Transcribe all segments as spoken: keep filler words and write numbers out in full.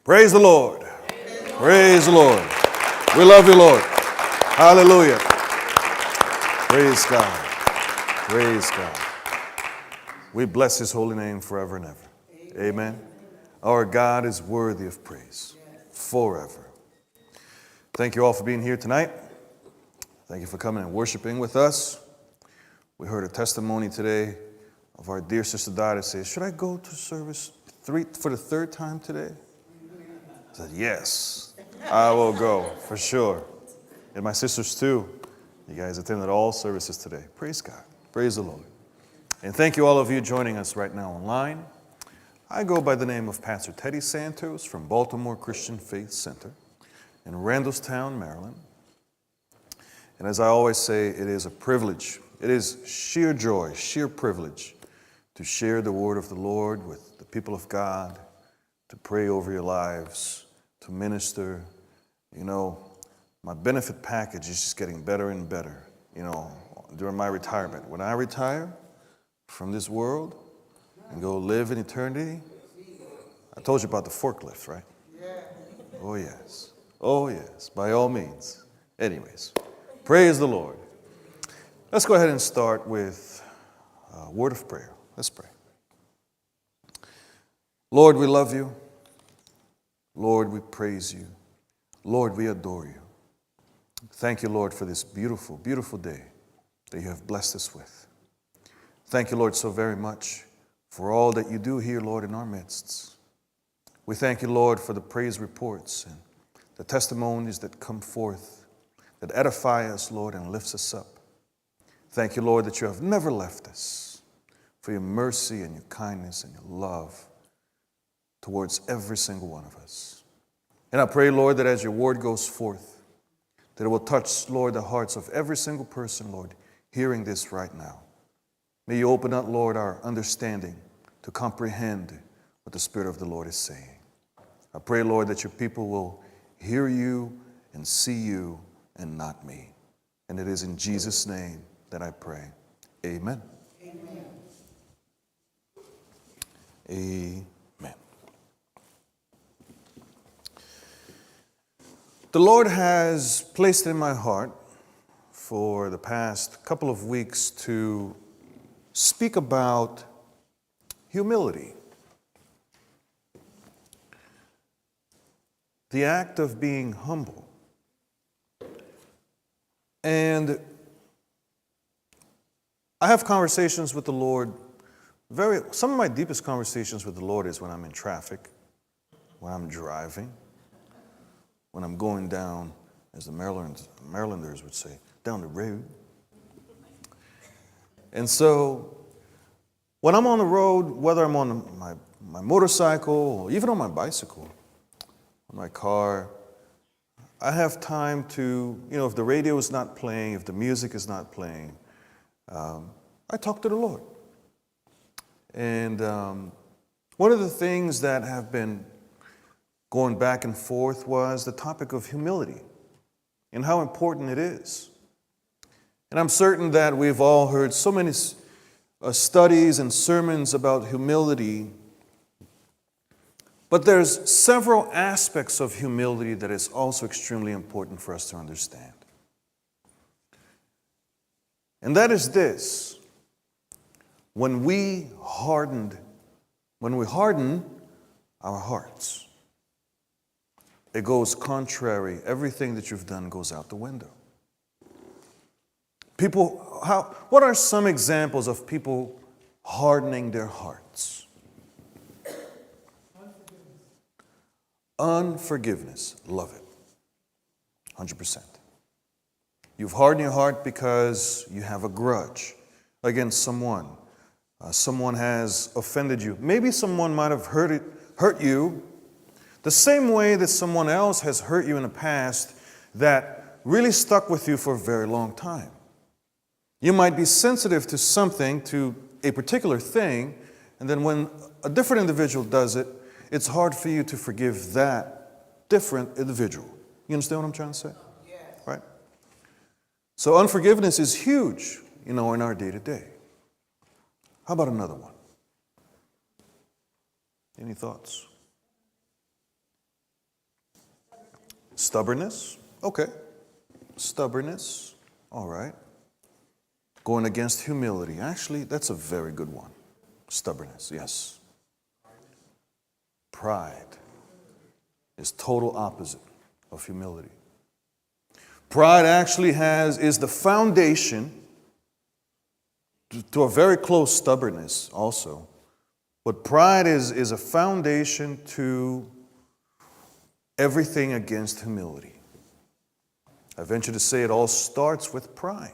Praise the Lord. Praise the Lord. We love you, Lord. Hallelujah. Praise God. Praise God. We bless his holy name forever and ever. Amen. Our God is worthy of praise forever. Thank you all for being here tonight. Thank you for coming and worshiping with us. We heard a testimony today of our dear sister Dottie say, should I go to service three for the third time today? I said, yes, I will go for sure. And my sisters too. You guys attended all services today. Praise God. Praise the Lord. And thank you all of you joining us right now online. I go by the name of Pastor Teddy Santos from Baltimore Christian Faith Center in Randallstown, Maryland. And as I always say, it is a privilege. It is sheer joy, sheer privilege to share the word of the Lord with the people of God, to pray over your lives, to minister. You know, my benefit package is just getting better and better, you know, during my retirement. When I retire from this world and go live in eternity, I told you about the forklift, right? Oh, yes. Oh, yes, by all means. Anyways, praise the Lord. Let's go ahead and start with a word of prayer. Let's pray. Lord, we love you. Lord, we praise you. Lord, we adore you. Thank you, Lord, for this beautiful, beautiful day that you have blessed us with. Thank you, Lord, so very much for all that you do here, Lord, in our midst. We thank you, Lord, for the praise reports and the testimonies that come forth, that edify us, Lord, and lifts us up. Thank you, Lord, that you have never left us, for your mercy and your kindness and your love towards every single one of us. And I pray, Lord, that as your word goes forth, that it will touch, Lord, the hearts of every single person, Lord, hearing this right now. May you open up, Lord, our understanding to comprehend what the Spirit of the Lord is saying. I pray, Lord, that your people will hear you and see you and not me. And it is in Jesus' name that I pray. Amen. Amen. Amen. The Lord has placed in my heart for the past couple of weeks to speak about humility. The act of being humble. And I have conversations with the Lord. Very, some of my deepest conversations with the Lord is when I'm in traffic, when I'm driving, when I'm going down, as the Maryland, Marylanders would say, down the road. And so, when I'm on the road, whether I'm on my, my motorcycle or even on my bicycle, on my car, I have time to, you know, if the radio is not playing, if the music is not playing, um, I talk to the Lord. And um, one of the things that have been going back and forth was the topic of humility and how important it is. And I'm certain that we've all heard so many uh, studies and sermons about humility, but there's several aspects of humility that is also extremely important for us to understand. And that is this: when we hardened, when we harden our hearts, it goes contrary. Everything that you've done goes out the window. People, how, what are some examples of people hardening their hearts? Unforgiveness. Unforgiveness. Love it. one hundred percent. You've hardened your heart because you have a grudge against someone. Uh, someone has offended you. Maybe someone might have hurt, it, hurt you the same way that someone else has hurt you in the past that really stuck with you for a very long time. You might be sensitive to something, to a particular thing, and then when a different individual does it, it's hard for you to forgive that different individual. You understand what I'm trying to say? Yes. Right? So unforgiveness is huge, you know, in our day-to-day. How about another one? Any thoughts? Stubbornness? Okay. Stubbornness. All right. Going against humility. Actually, that's a very good one. Stubbornness, yes. Pride is total opposite of humility. Pride actually has is the foundation to, to a very close stubbornness also. But pride is, is a foundation to everything against humility. I venture to say it all starts with pride.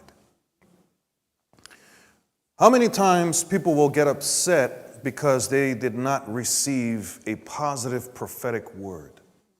How many times people will get upset because they did not receive a positive prophetic word?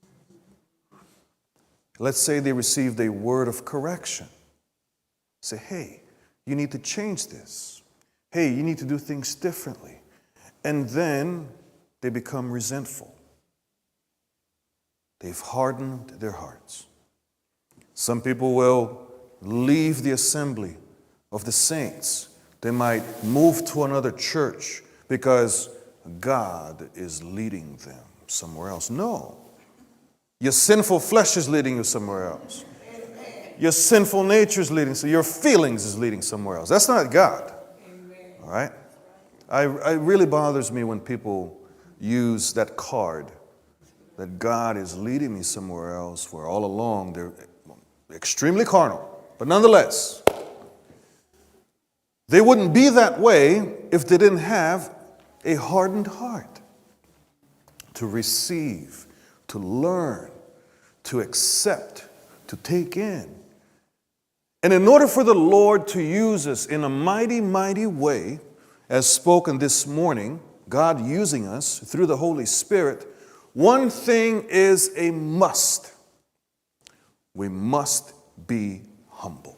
Let's say they received a word of correction. Say, hey, you need to change this. Hey, you need to do things differently. And then they become resentful. They've hardened their hearts. Some people will leave the assembly of the saints. They might move to another church because God is leading them somewhere else. No. Your sinful flesh is leading you somewhere else. Your sinful nature is leading, so your feelings is leading somewhere else. That's not God. All right? I, it really bothers me when people use that card that God is leading me somewhere else, where all along they're extremely carnal. But nonetheless, they wouldn't be that way if they didn't have a hardened heart to receive, to learn, to accept, to take in. And in order for the Lord to use us in a mighty, mighty way, as spoken this morning, God using us through the Holy Spirit, one thing is a must. We must be humble.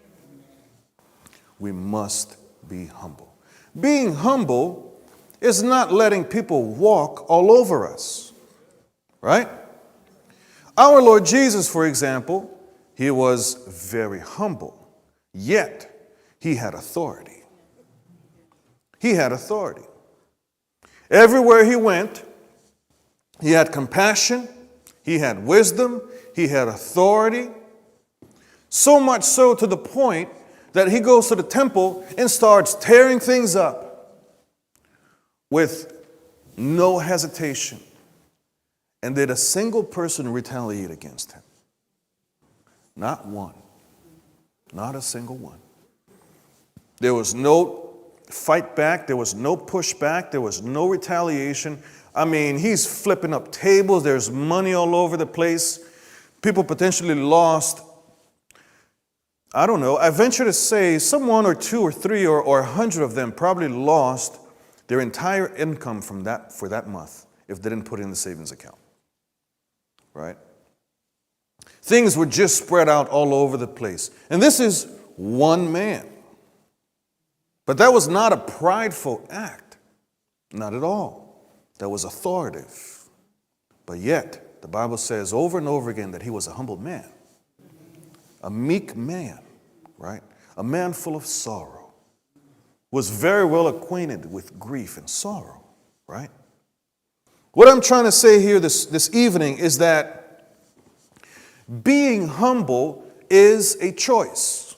We must be humble. Being humble is not letting people walk all over us, right? Our Lord Jesus, for example, he was very humble, yet he had authority. He had authority. Everywhere he went, he had compassion, he had wisdom, he had authority, so much so to the point that he goes to the temple and starts tearing things up with no hesitation. And did a single person retaliate against him? Not one. Not a single one. There was no fight back. There was no pushback. There was no retaliation. I mean, he's flipping up tables. There's money all over the place. People potentially lost, I don't know, I venture to say some one or two or three or, or a hundred of them probably lost their entire income from that for that month if they didn't put it in the savings account. Right? Things were just spread out all over the place. And this is one man. But that was not a prideful act. Not at all. That was authoritative. But yet, the Bible says over and over again that he was a humble man. A meek man, right? A man full of sorrow. Was very well acquainted with grief and sorrow, right? What I'm trying to say here this, this evening is that being humble is a choice.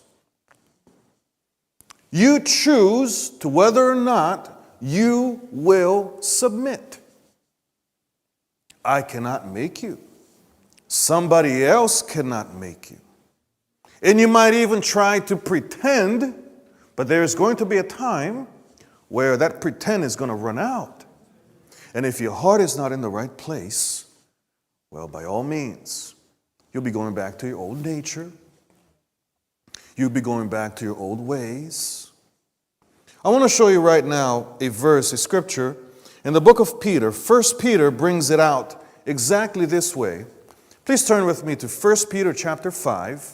You choose to whether or not you will submit. I cannot make you. Somebody else cannot make you. And you might even try to pretend, but there's going to be a time where that pretend is going to run out. And if your heart is not in the right place, well, by all means, you'll be going back to your old nature. You'll be going back to your old ways. I want to show you right now a verse, a scripture, in the book of Peter. First Peter brings it out exactly this way. Please turn with me to First Peter chapter five.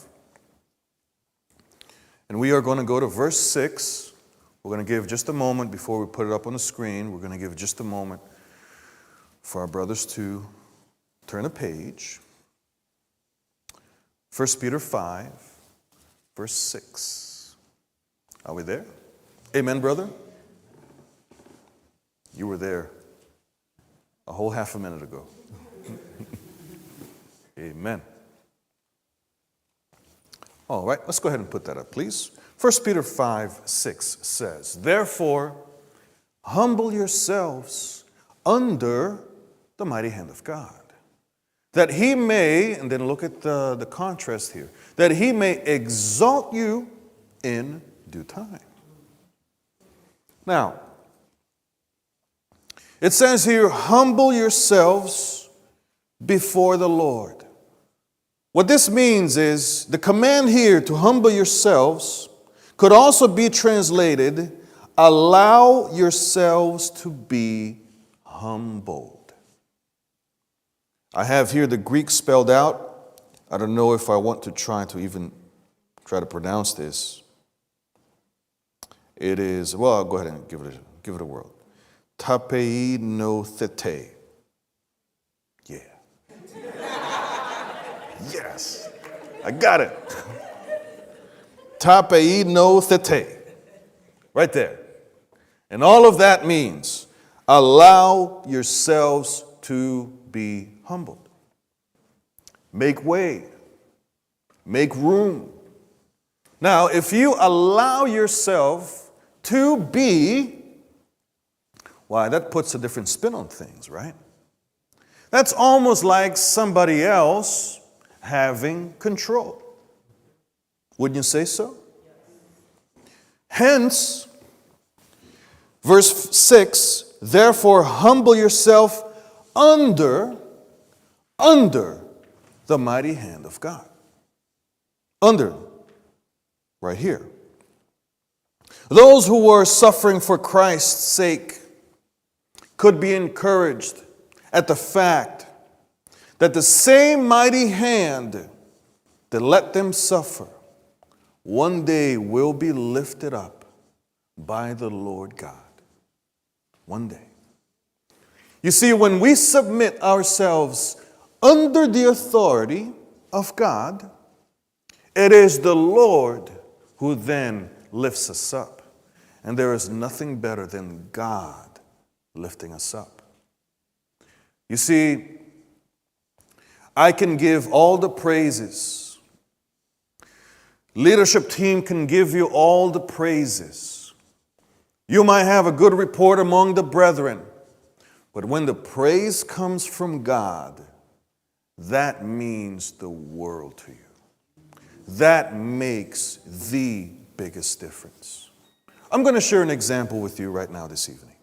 And we are going to go to verse six. We're going to give just a moment before we put it up on the screen. We're going to give just a moment for our brothers to turn a page. First Peter five, verse six. Are we there? Amen, brother? You were there a whole half a minute ago. Amen. All right, let's go ahead and put that up, please. First Peter five, six says, therefore, humble yourselves under the mighty hand of God, that he may, and then look at the, the contrast here, that he may exalt you in due time. Now, it says here, humble yourselves before the Lord. What this means is the command here to humble yourselves could also be translated, allow yourselves to be humbled. I have here the Greek spelled out. I don't know if I want to try to even try to pronounce this. It is, well, I'll go ahead and give it a, give it a whirl. Tapei no thete. Yeah. Yes. I got it. Tapei no thete. Right there. And all of that means allow yourselves to be humbled. Make way. Make room. Now, if you allow yourself to be, why, that puts a different spin on things, right? That's almost like somebody else having control. Wouldn't you say so? Hence, verse six, therefore humble yourself under, under the mighty hand of God. Under, right here. Those who were suffering for Christ's sake could be encouraged at the fact that the same mighty hand that let them suffer one day will be lifted up by the Lord God. One day. You see, when we submit ourselves under the authority of God, it is the Lord who then lifts us up. And there is nothing better than God lifting us up. You see, I can give all the praises. Leadership team can give you all the praises. You might have a good report among the brethren, but when the praise comes from God, that means the world to you. That makes the biggest difference. I'm going to share an example with you right now this evening.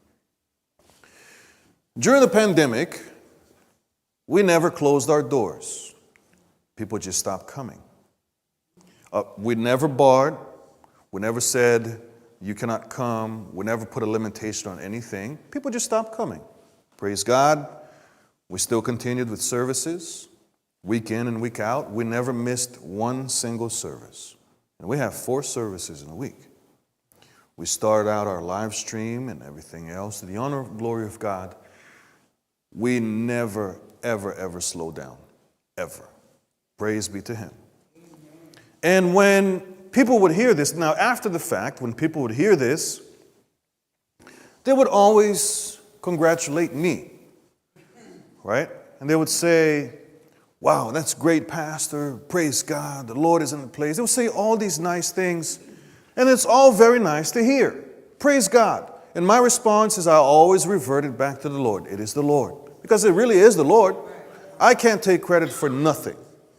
During the pandemic, we never closed our doors. People just stopped coming. Uh, we never barred. We never said, you cannot come. We never put a limitation on anything. People just stopped coming. Praise God. We still continued with services, week in and week out. We never missed one single service. And we have four services in a week. We started out our live stream and everything else. To the honor and glory of God, we never, ever, ever slow down. Ever. Praise be to Him. And when people would hear this, now after the fact, when people would hear this, they would always congratulate me. Right? And they would say, wow, that's great, Pastor. Praise God. The Lord is in the place. They would say all these nice things. And it's all very nice to hear. Praise God. And my response is I always reverted back to the Lord. It is the Lord. Because it really is the Lord. I can't take credit for nothing.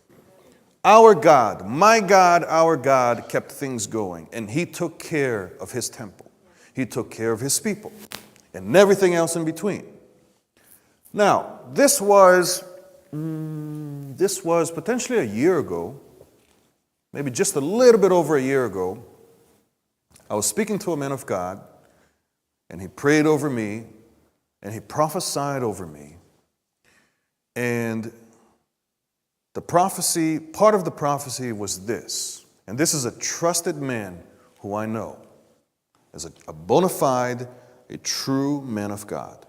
Our God, my God, our God kept things going. And He took care of His temple. He took care of His people. And everything else in between. Now, this was, mm, this was potentially a year ago. Maybe just a little bit over a year ago. I was speaking to a man of God. And he prayed over me. And he prophesied over me. And the prophecy, part of the prophecy was this. And this is a trusted man who I know. As a, a bona fide, a true man of God.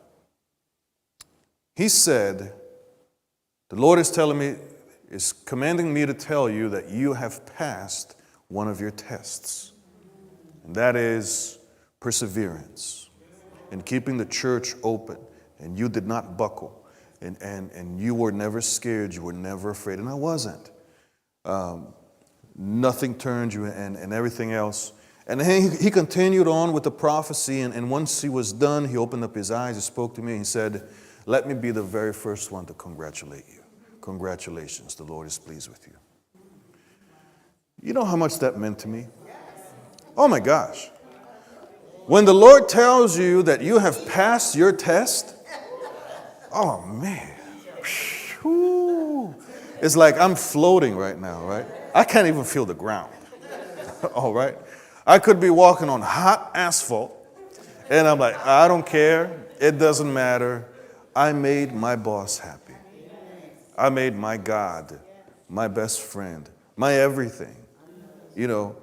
He said, the Lord is telling me, is commanding me to tell you that you have passed one of your tests. And that is perseverance. In keeping the church open. And you did not buckle. And, and, and you were never scared. You were never afraid. And I wasn't. Um, nothing turned you and, and everything else. And then he, he continued on with the prophecy, and, and once he was done, he opened up his eyes, he spoke to me, and he said, let me be the very first one to congratulate you. Congratulations, the Lord is pleased with you. You know how much that meant to me? Oh my gosh. When the Lord tells you that you have passed your test, oh man. Whew. It's like I'm floating right now, right? I can't even feel the ground. All right? I could be walking on hot asphalt, and I'm like, I don't care. It doesn't matter. I made my boss happy. I made my God, my best friend, my everything. You know,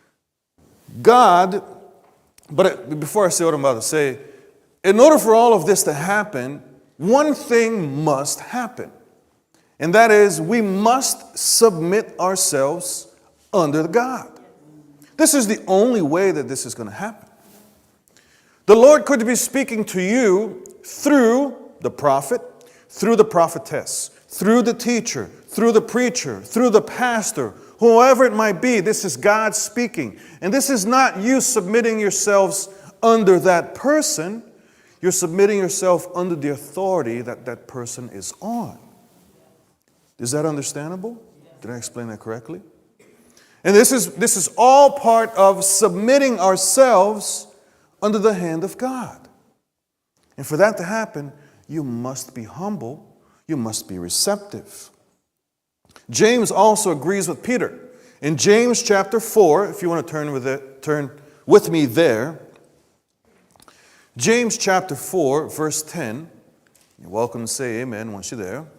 God, but before I say what I'm about to say, in order for all of this to happen, one thing must happen. And that is, we must submit ourselves under God. This is the only way that this is going to happen. The Lord could be speaking to you through the prophet, through the prophetess, through the teacher, through the preacher, through the pastor, whoever it might be. This is God speaking. And this is not you submitting yourselves under that person. You're submitting yourself under the authority that that person is on. Is that understandable? Did I explain that correctly? And this is, this is all part of submitting ourselves under the hand of God. And for that to happen, you must be humble. You must be receptive. James also agrees with Peter. In James chapter four, if you want to turn with it, turn with me there. James chapter four, verse ten. You're welcome to say amen once you're there.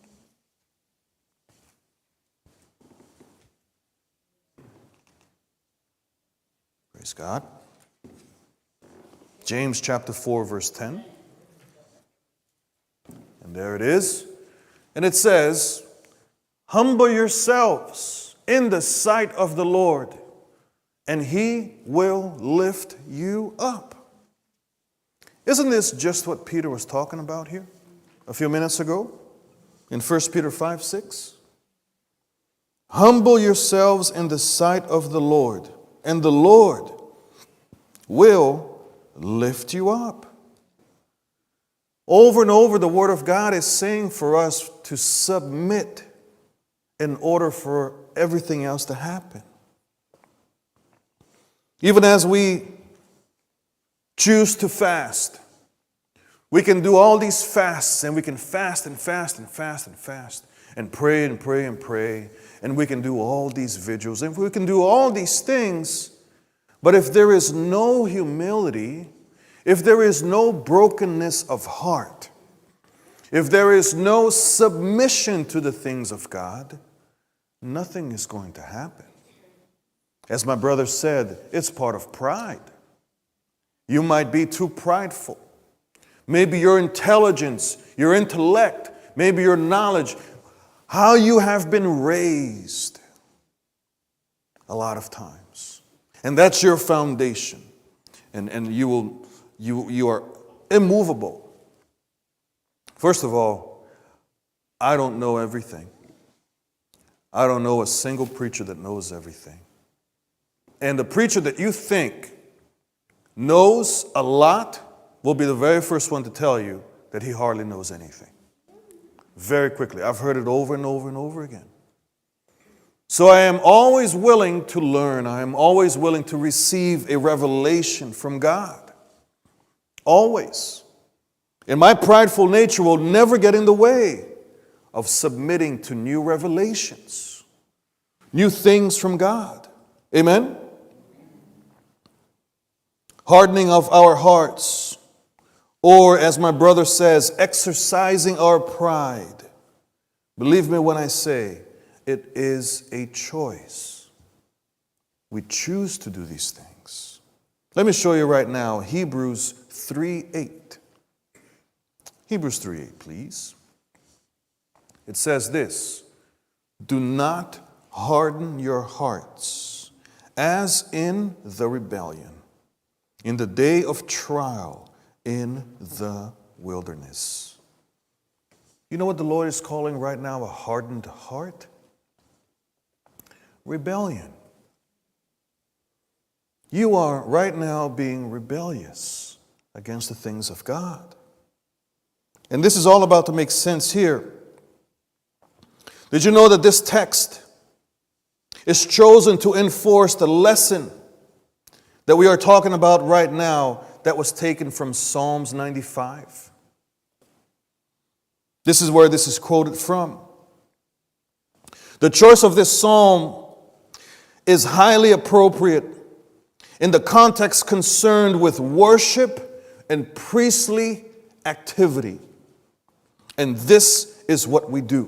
Praise God. James chapter four, verse ten. And there it is. And it says, humble yourselves in the sight of the Lord, and He will lift you up. Isn't this just what Peter was talking about here a few minutes ago in First Peter five, six? Humble yourselves in the sight of the Lord, and the Lord will lift you up. Over and over, the Word of God is saying for us to submit in order for everything else to happen. Even as we choose to fast, we can do all these fasts, and we can fast and fast and fast and fast and pray and pray and pray, and we can do all these vigils, and we can do all these things, but if there is no humility, if there is no brokenness of heart, if there is no submission to the things of God, nothing is going to happen. As my brother said, it's part of pride. You might be too prideful. Maybe your intelligence, your intellect, maybe your knowledge, how you have been raised a lot of times. And that's your foundation. And, and you will you you are immovable. First of all, I don't know everything. I don't know a single preacher that knows everything. And the preacher that you think knows a lot will be the very first one to tell you that he hardly knows anything. Very quickly. I've heard it over and over and over again. So I am always willing to learn. I am always willing to receive a revelation from God. Always. And my prideful nature will never get in the way of submitting to new revelations, new things from God. Amen? Hardening of our hearts, or as my brother says, exercising our pride. Believe me when I say, it is a choice. We choose to do these things. Let me show you right now, Hebrews three eight. Hebrews three eight, please. It says this, do not harden your hearts as in the rebellion, in the day of trial in the wilderness. You know what the Lord is calling right now a hardened heart? rebellion. You are right now being rebellious against the things of God. And this is all about to make sense here. Did you know that this text is chosen to enforce the lesson that we are talking about right now that was taken from Psalms ninety-five? This is where this is quoted from. The choice of this psalm is highly appropriate in the context concerned with worship and priestly activity. And this is what we do.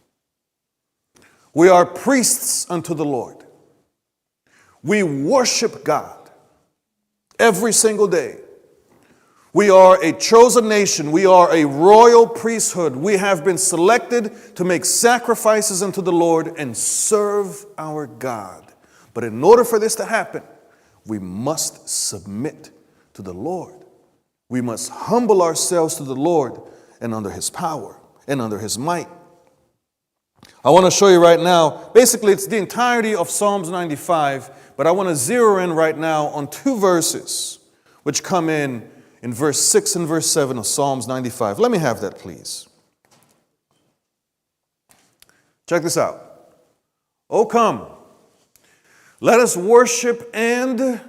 We are priests unto the Lord. We worship God every single day. We are a chosen nation. We are a royal priesthood. We have been selected to make sacrifices unto the Lord and serve our God. But in order for this to happen, we must submit to the Lord. We must humble ourselves to the Lord and under His power and under His might. I want to show you right now, basically it's the entirety of Psalms ninety-five, but I want to zero in right now on two verses which come in in verse six and verse seven of Psalms ninety-five. Let me have that, please. Check this out. Oh, come, let us worship and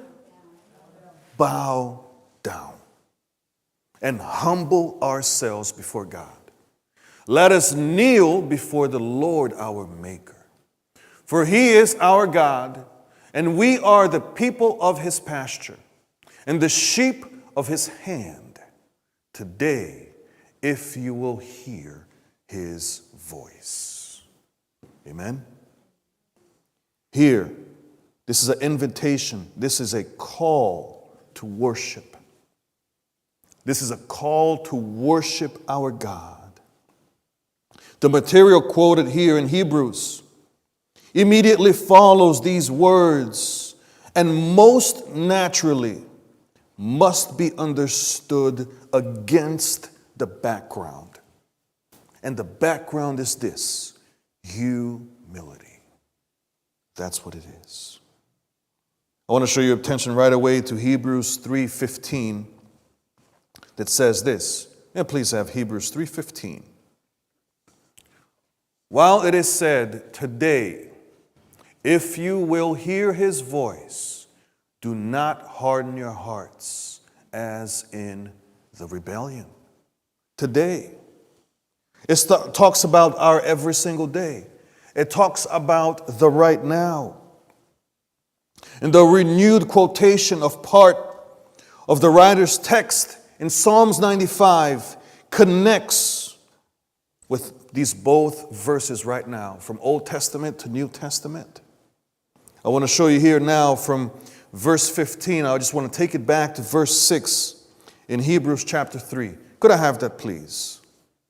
bow down and humble ourselves before God. Let us kneel before the Lord our Maker. For He is our God, and we are the people of His pasture, and the sheep of His hand. Today, if you will hear His voice. Amen? Here, this is an invitation. This is a call to worship. This is a call to worship our God. The material quoted here in Hebrews immediately follows these words and most naturally must be understood against the background. And the background is this: humility. That's what it is. I want to show your attention right away to Hebrews three fifteen that says this. And please have Hebrews three fifteen. While it is said, today, if you will hear His voice, do not harden your hearts as in the rebellion. Today. It st- talks about our every single day. It talks about the right now. And the renewed quotation of part of the writer's text in Psalms ninety-five connects with these both verses right now, from Old Testament to New Testament. I want to show you here now from verse fifteen. I just want to take it back to verse six in Hebrews chapter three. Could I have that, please?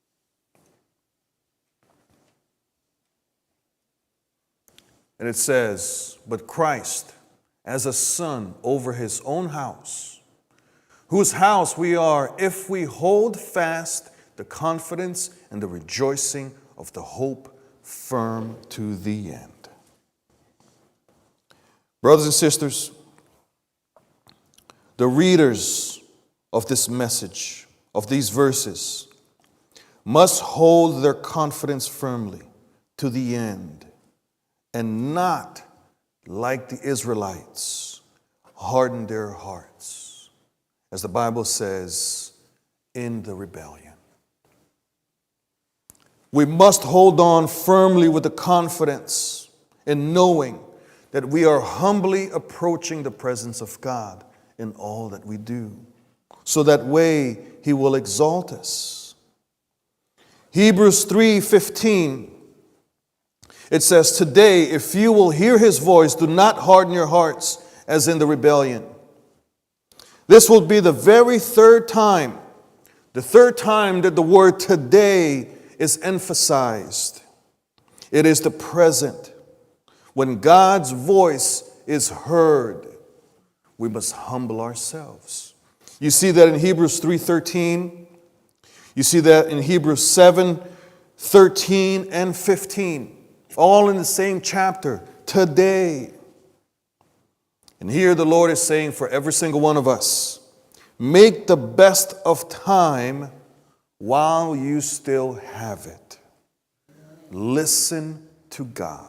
And it says, but Christ, as a son over His own house, whose house we are if we hold fast the confidence and the rejoicing of the hope firm to the end. Brothers and sisters, the readers of this message, of these verses, must hold their confidence firmly to the end and not, like the Israelites, harden their hearts, as the Bible says, in the rebellion. We must hold on firmly with the confidence in knowing that we are humbly approaching the presence of God in all that we do, so that way He will exalt us. Hebrews three fifteen, it says, today, if you will hear His voice, do not harden your hearts as in the rebellion. This will be the very third time, the third time that the word today is emphasized. It is the present. When God's voice is heard, we must humble ourselves. You see that in Hebrews three thirteen. You see that in Hebrews seven thirteen and fifteen. All in the same chapter, today. And here the Lord is saying for every single one of us, make the best of time while you still have it. Listen to God.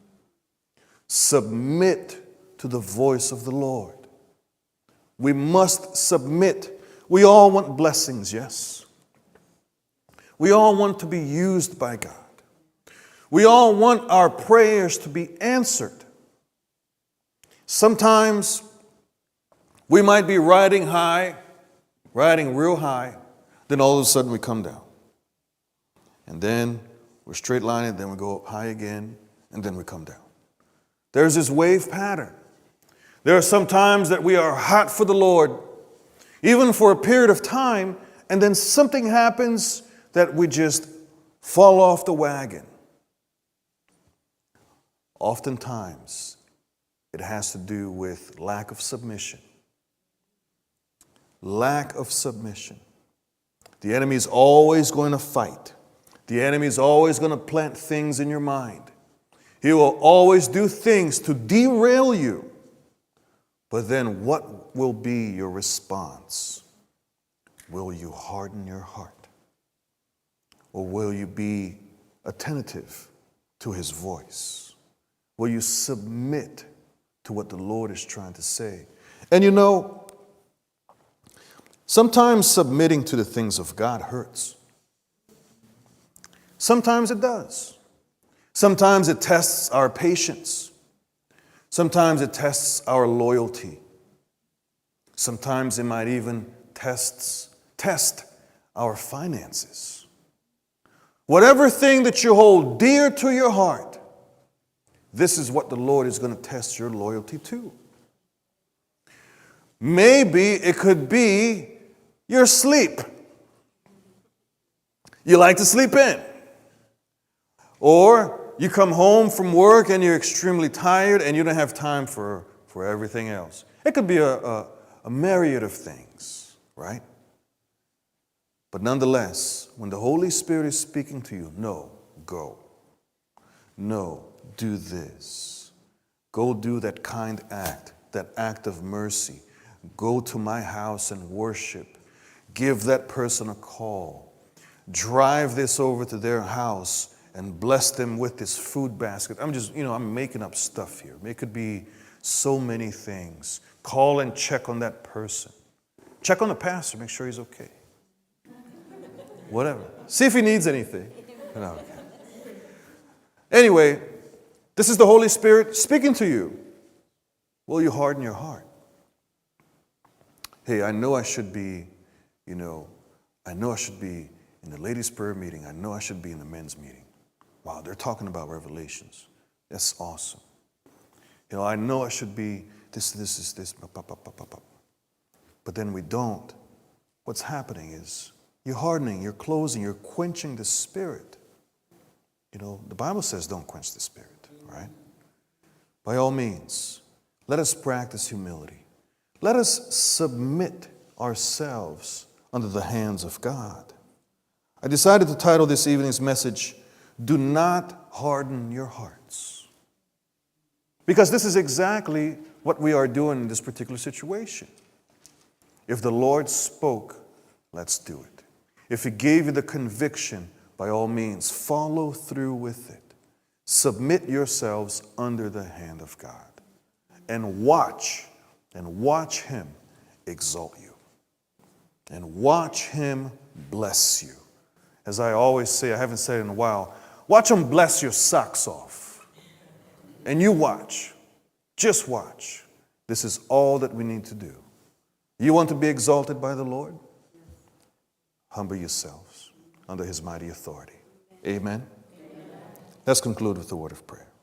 Submit to the voice of the Lord. We must submit. We all want blessings, yes. We all want to be used by God. We all want our prayers to be answered. Sometimes we might be riding high, riding real high, then all of a sudden we come down. And then we're straight lining, then we go up high again, and then we come down. There's this wave pattern. There are some times that we are hot for the Lord, even for a period of time, and then something happens that we just fall off the wagon. Oftentimes, it has to do with lack of submission. Lack of submission. The enemy is always going to fight. The enemy is always going to plant things in your mind. He will always do things to derail you. But then what will be your response? Will you harden your heart? Or will you be attentive to his voice? Will you submit to what the Lord is trying to say? And you know, sometimes submitting to the things of God hurts. Sometimes it does. Sometimes it tests our patience. Sometimes it tests our loyalty. Sometimes it might even tests, test our finances. Whatever thing that you hold dear to your heart, this is what the Lord is going to test your loyalty to. Maybe it could be your sleep. You like to sleep in. Or you come home from work and you're extremely tired and you don't have time for, for everything else. It could be a, a, a myriad of things, right? But nonetheless, when the Holy Spirit is speaking to you, no, go. No, do this. Go do that kind act, that act of mercy. Go to my house and worship. Give that person a call. Drive this over to their house and bless them with this food basket. I'm just, you know, I'm making up stuff here. It could be so many things. Call and check on that person. Check on the pastor, make sure he's okay. Whatever. See if he needs anything. No, okay. Anyway, this is the Holy Spirit speaking to you. Will you harden your heart? Hey, I know I should be, you know, I know I should be in the ladies' prayer meeting. I know I should be in the men's meeting. Wow, they're talking about Revelations. That's awesome. You know, I know I should be this, this, this, this, pop, pop, pop, pop, pop. But then we don't. What's happening is you're hardening, you're closing, you're quenching the Spirit. You know, the Bible says don't quench the Spirit, right? By all means, let us practice humility. Let us submit ourselves under the hands of God. I decided to title this evening's message, Do Not Harden Your Hearts. Because this is exactly what we are doing in this particular situation. If the Lord spoke, let's do it. If He gave you the conviction, by all means, follow through with it. Submit yourselves under the hand of God. And watch, and watch Him exalt you. And watch Him bless you. As I always say, I haven't said it in a while, watch Him bless your socks off. And you watch. Just watch. This is all that we need to do. You want to be exalted by the Lord? Humble yourselves under His mighty authority. Amen. Amen. Let's conclude with the word of prayer.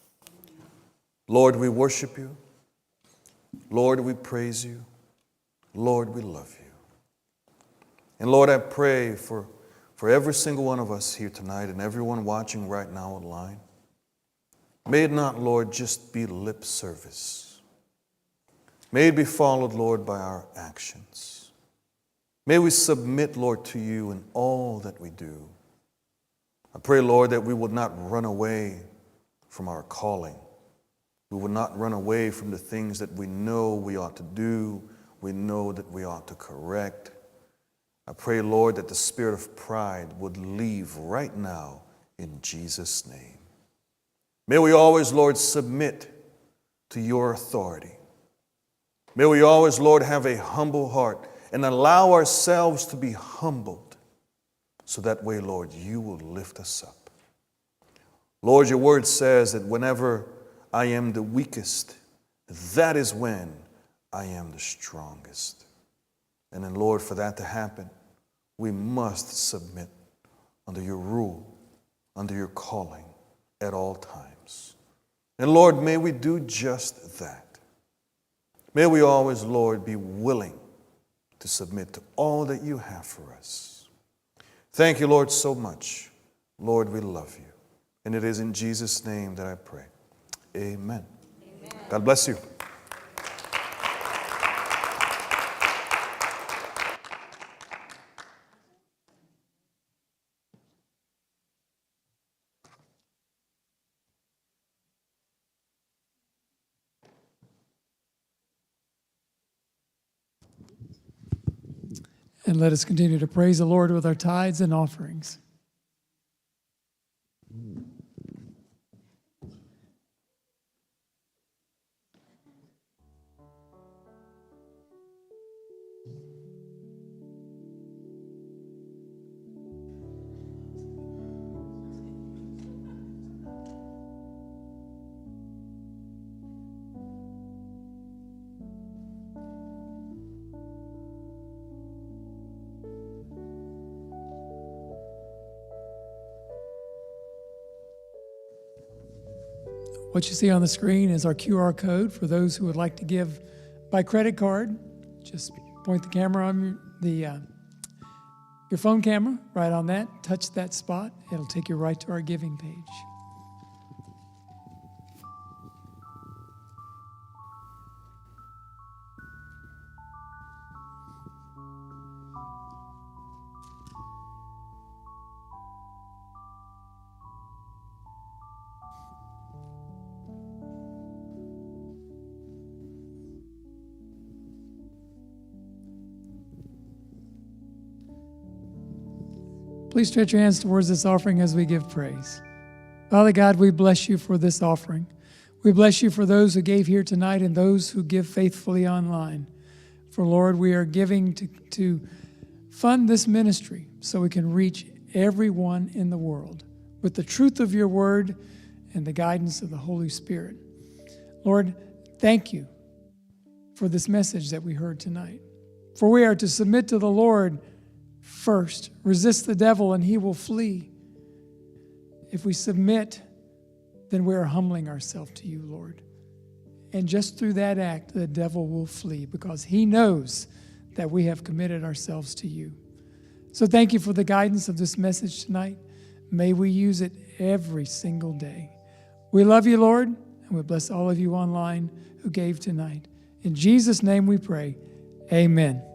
Lord, we worship You. Lord, we praise You. Lord, we love You. And Lord, I pray for, for every single one of us here tonight and everyone watching right now online. May it not, Lord, just be lip service. May it be followed, Lord, by our actions. May we submit, Lord, to You in all that we do. I pray, Lord, that we would not run away from our calling, We will not run away from the things that we know we ought to do, we know that we ought to correct. I pray, Lord, that the spirit of pride would leave right now in Jesus' name. May we always, Lord, submit to your authority. May we always, Lord, have a humble heart and allow ourselves to be humbled, so that way, Lord, you will lift us up. Lord, your word says that whenever I am the weakest, that is when I am the strongest. And then, Lord, for that to happen, we must submit under your rule, under your calling at all times. And Lord, may we do just that. May we always, Lord, be willing to submit to all that you have for us. Thank you, Lord, so much. Lord, we love you. And it is in Jesus' name that I pray. Amen. Amen. God bless you. And let us continue to praise the Lord with our tithes and offerings. What you see on the screen is our Q R code for those who would like to give by credit card. Just point the camera on your, the, uh, your phone camera right on that. Touch that spot. It'll take you right to our giving page. Please stretch your hands towards this offering as we give praise. Father God, we bless you for this offering. We bless you for those who gave here tonight and those who give faithfully online. For Lord, we are giving to, to fund this ministry so we can reach everyone in the world with the truth of your word and the guidance of the Holy Spirit. Lord, thank you for this message that we heard tonight. For we are to submit to the Lord first. Resist the devil and he will flee. If we submit, then we are humbling ourselves to you, Lord. And just through that act, the devil will flee because he knows that we have committed ourselves to you. So thank you for the guidance of this message tonight. May we use it every single day. We love you, Lord, and we bless all of you online who gave tonight. In Jesus' name we pray. Amen.